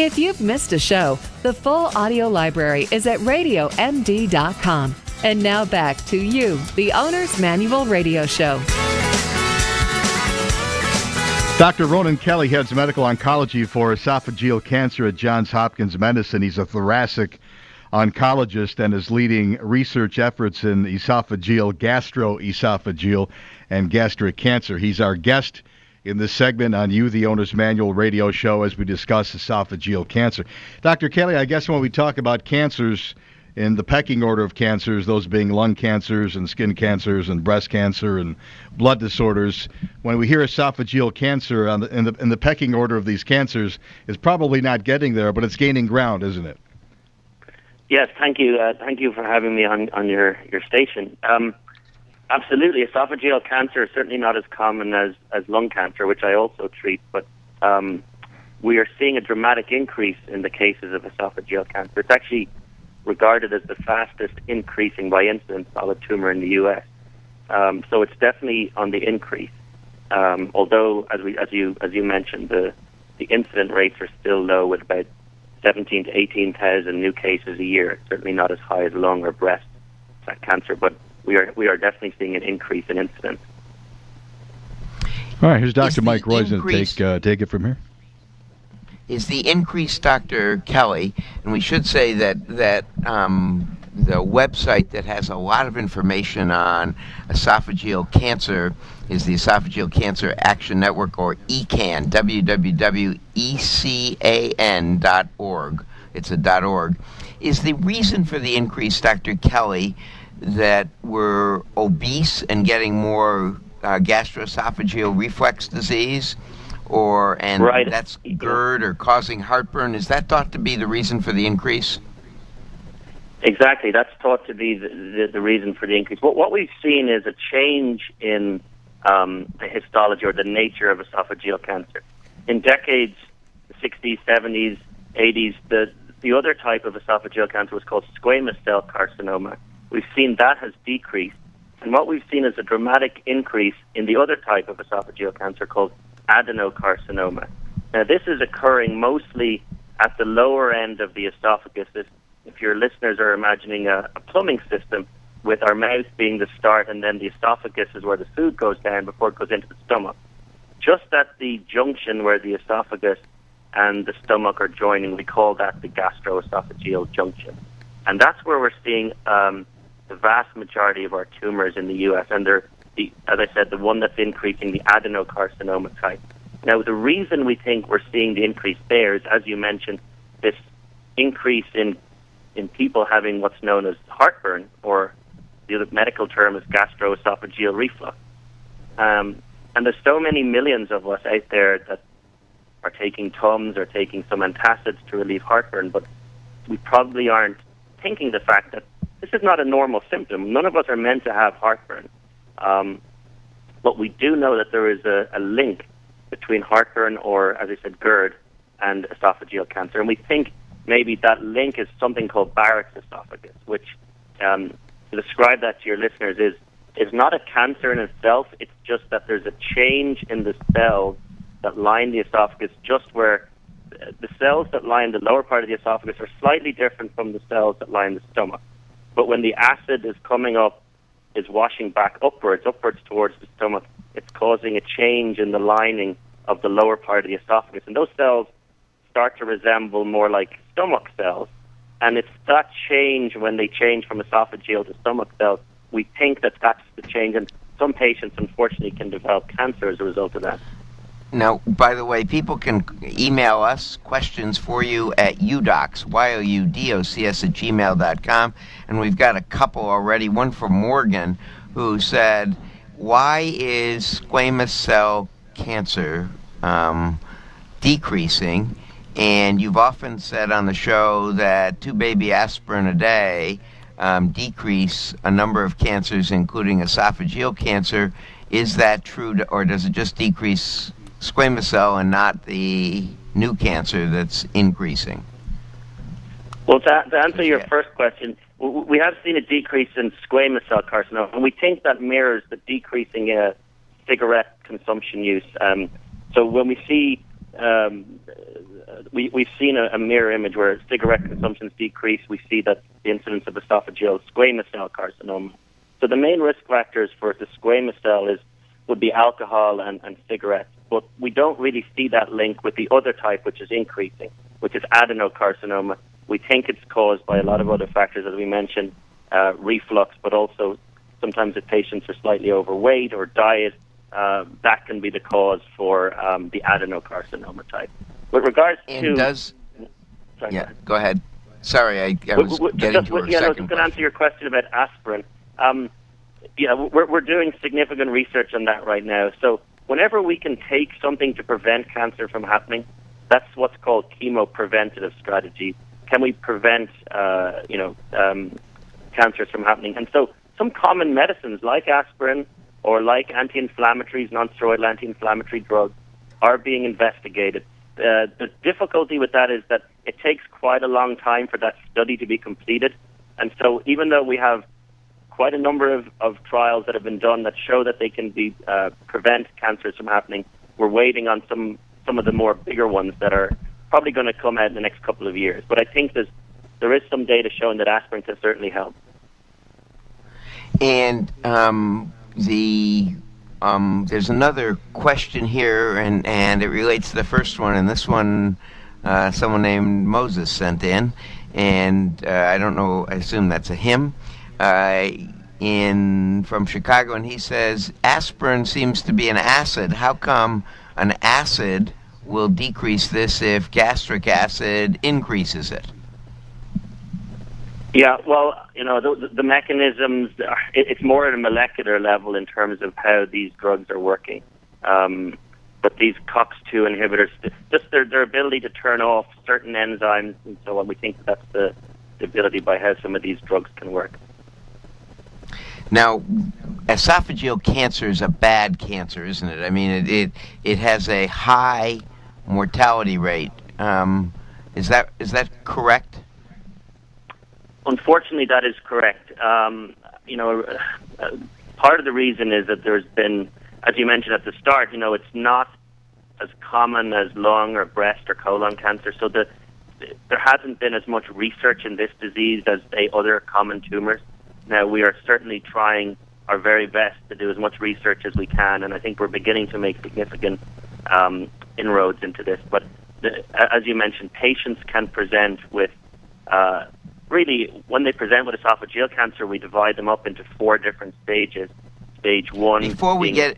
If you've missed a show, the full audio library is at radiomd.com. And now back to you, the Owner's Manual Radio Show. Dr. Ronan Kelly heads medical oncology for esophageal cancer at Johns Hopkins Medicine. He's a thoracic oncologist and is leading research efforts in esophageal, gastroesophageal, and gastric cancer. He's our guest in this segment on You, the Owner's Manual Radio Show, as we discuss esophageal cancer. Dr. Kelly, I guess when we talk about cancers in the pecking order of cancers, those being lung cancers and skin cancers and breast cancer and blood disorders, when we hear esophageal cancer in the pecking order of these cancers, is probably not getting there, but it's gaining ground, isn't it? Yes, thank you. Thank you for having me on your station. Absolutely, esophageal cancer is certainly not as common as lung cancer, which I also treat, but we are seeing a dramatic increase in the cases of esophageal cancer. It's actually regarded as the fastest increasing by incidence solid tumor in the U.S. So it's definitely on the increase. Although, as you mentioned, the incident rates are still low, with about 17 to 18,000 new cases a year. It's certainly not as high as lung or breast cancer, but we are definitely seeing an increase in incidence. All right, here's Dr. Mike Roizen to take it from here. Is the increase, Dr. Kelly, and we should say that the website that has a lot of information on esophageal cancer is the Esophageal Cancer Action Network, or ECAN, www.ecan.org. It's a .org. Is the reason for the increase, Dr. Kelly, that we're obese and getting more gastroesophageal reflux disease? Right. That's GERD or causing heartburn? Is that thought to be the reason for the increase? Exactly. That's thought to be the reason for the increase. What we've seen is a change in the histology or the nature of esophageal cancer. In decades, the 60s, 70s, 80s, the other type of esophageal cancer was called squamous cell carcinoma. We've seen that has decreased. And what we've seen is a dramatic increase in the other type of esophageal cancer called adenocarcinoma. Now, this is occurring mostly at the lower end of the esophagus. If your listeners are imagining a plumbing system, with our mouth being the start and then the esophagus is where the food goes down before it goes into the stomach. Just at the junction where the esophagus and the stomach are joining, we call that the gastroesophageal junction. And that's where we're seeing the vast majority of our tumors in the U.S., and they're, as I said, the one that's increasing, the adenocarcinoma type. Now, the reason we think we're seeing the increase there is, as you mentioned, this increase in people having what's known as heartburn, or the other medical term is gastroesophageal reflux. And there's so many millions of us out there that are taking Tums or taking some antacids to relieve heartburn, but we probably aren't thinking the fact that this is not a normal symptom. None of us are meant to have heartburn. But we do know that there is a link between heartburn, or, as I said, GERD, and esophageal cancer. And we think maybe that link is something called Barrett's esophagus, which, to describe that to your listeners, is not a cancer in itself. It's just that there's a change in the cells that line the esophagus, just where the cells that line the lower part of the esophagus are slightly different from the cells that line the stomach. But when the acid is coming up, is washing back upwards towards the stomach, it's causing a change in the lining of the lower part of the esophagus. And those cells start to resemble more like stomach cells. And it's that change, when they change from esophageal to stomach cells, we think that that's the change. And some patients, unfortunately, can develop cancer as a result of that. Now, by the way, people can email us questions for you at udocs, youdocs @gmail.com. And we've got a couple already. One from Morgan, who said, why is squamous cell cancer decreasing? And you've often said on the show that 2 baby aspirin a day decrease a number of cancers, including esophageal cancer. Is that true, or does it just decrease squamous cell and not the new cancer that's increasing? Well, to answer your first question, we have seen a decrease in squamous cell carcinoma, and we think that mirrors the decreasing cigarette consumption use. So when we see we've seen a mirror image where cigarette consumption's decreased. We see that the incidence of esophageal squamous cell carcinoma. So the main risk factors for the squamous cell would be alcohol and cigarettes. But we don't really see that link with the other type, which is increasing, which is adenocarcinoma. We think it's caused by a lot of other factors, as we mentioned, reflux, but also sometimes if patients are slightly overweight or diet, that can be the cause for the adenocarcinoma type. With regards go ahead. Sorry, I was getting to our second I was going to answer your question about aspirin. We're doing significant research on that right now. So whenever we can take something to prevent cancer from happening, that's what's called chemopreventative strategy. Can we prevent, cancers from happening? And so some common medicines like aspirin or like anti-inflammatories, non-steroidal anti-inflammatory drugs are being investigated. The difficulty with that is that it takes quite a long time for that study to be completed. And so even though we have quite a number of trials that have been done that show that they can be prevent cancers from happening, we're waiting on some of the more bigger ones that are probably going to come out in the next couple of years. But I think there is some data showing that aspirin can certainly help. And there's another question here, and it relates to the first one. And this one, someone named Moses sent in, and I don't know. I assume that's a him. From Chicago, and he says aspirin seems to be an acid. How come an acid will decrease this if gastric acid increases it? Yeah, well, the mechanisms, it's more at a molecular level in terms of how these drugs are working. But these COX-2 inhibitors, just their ability to turn off certain enzymes and so on, we think that's the ability by how some of these drugs can work. Now, esophageal cancer is a bad cancer, isn't it? I mean, it has a high mortality rate. Is that correct? Unfortunately, that is correct. Part of the reason is that there's been, as you mentioned at the start, it's not as common as lung or breast or colon cancer. So there hasn't been as much research in this disease as, say, other common tumors. Now, we are certainly trying our very best to do as much research as we can, and I think we're beginning to make significant inroads into this. But as you mentioned, patients can present with, really, when they present with esophageal cancer, we divide them up into 4 different stages. Stage 1. Before we get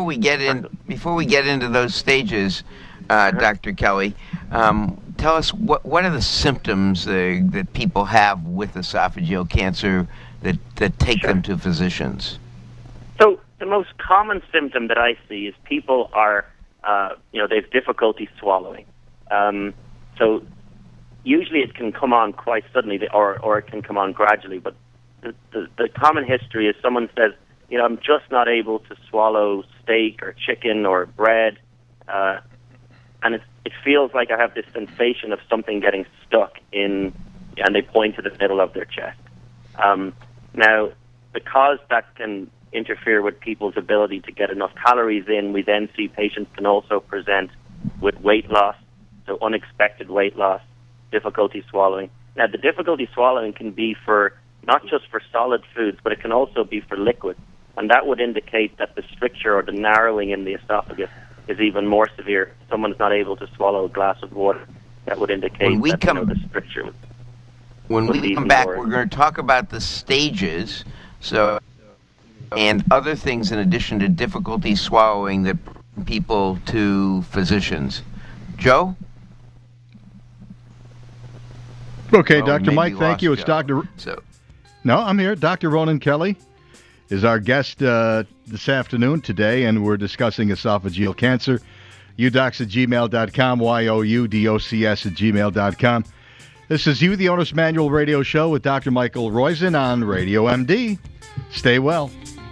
into those stages, Dr. Kelly, tell us what are the symptoms that people have with esophageal cancer that take them to physicians? So the most common symptom that I see is people are, they have difficulty swallowing. So usually it can come on quite suddenly, or it can come on gradually. But the common history is someone says, I'm just not able to swallow steak or chicken or bread, and it feels like I have this sensation of something getting stuck in, and they point to the middle of their chest. Now, because that can interfere with people's ability to get enough calories in, we then see patients can also present with weight loss, so unexpected weight loss, difficulty swallowing. Now, the difficulty swallowing can be not just for solid foods, but it can also be for liquids, and that would indicate that the stricture or the narrowing in the esophagus is even more severe. If someone's not able to swallow a glass of water, that would indicate the stricture. When we come back, we're going to talk about the stages, and other things in addition to difficulty swallowing that bring people to physicians. Joe? Okay, Dr. Mike, thank you. It's Dr. No, I'm here. Dr. Ronan Kelly is our guest this afternoon today, and we're discussing esophageal cancer. udocs@gmail.com, youdocs@gmail.com. This is You, the Owner's Manual radio show with Dr. Michael Roizen on Radio MD. Stay well.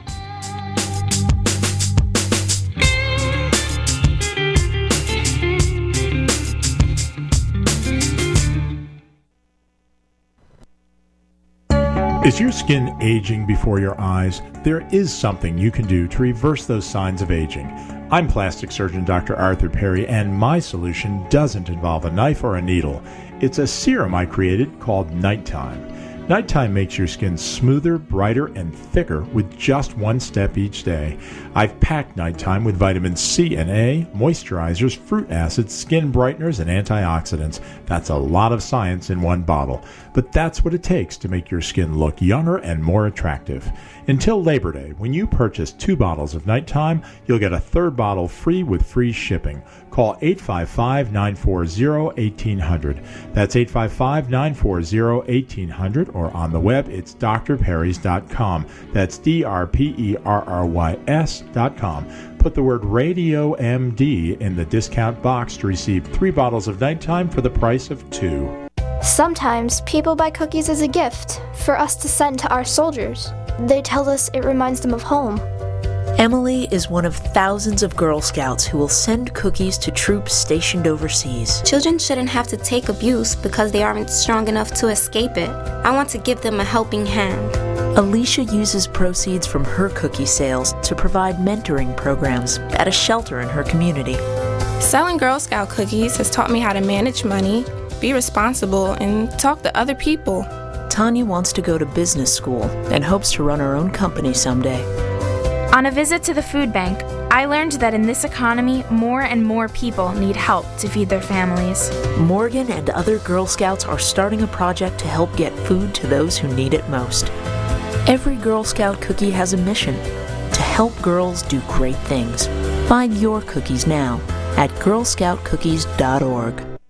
Is your skin aging before your eyes? There is something you can do to reverse those signs of aging. I'm plastic surgeon Dr. Arthur Perry, and my solution doesn't involve a knife or a needle. It's a serum I created called Nighttime. Nighttime makes your skin smoother, brighter, and thicker with just one step each day. I've packed Nighttime with vitamins C and A, moisturizers, fruit acids, skin brighteners, and antioxidants. That's a lot of science in one bottle. But that's what it takes to make your skin look younger and more attractive. Until Labor Day, when you purchase 2 bottles of Nighttime, you'll get a 3rd bottle free with free shipping. Call 855-940-1800. That's 855-940-1800, or on the web, it's drperrys.com. That's DRPERRYS.com. Put the word Radio MD in the discount box to receive 3 bottles of Nighttime for the price of 2. Sometimes people buy cookies as a gift for us to send to our soldiers. They tell us it reminds them of home. Emily is one of thousands of Girl Scouts who will send cookies to troops stationed overseas. Children shouldn't have to take abuse because they aren't strong enough to escape it. I want to give them a helping hand. Alicia uses proceeds from her cookie sales to provide mentoring programs at a shelter in her community. Selling Girl Scout cookies has taught me how to manage money, be responsible, and talk to other people. Tanya wants to go to business school and hopes to run her own company someday. On a visit to the food bank, I learned that in this economy, more and more people need help to feed their families. Morgan and other Girl Scouts are starting a project to help get food to those who need it most. Every Girl Scout cookie has a mission: to help girls do great things. Find your cookies now at girlscoutcookies.org.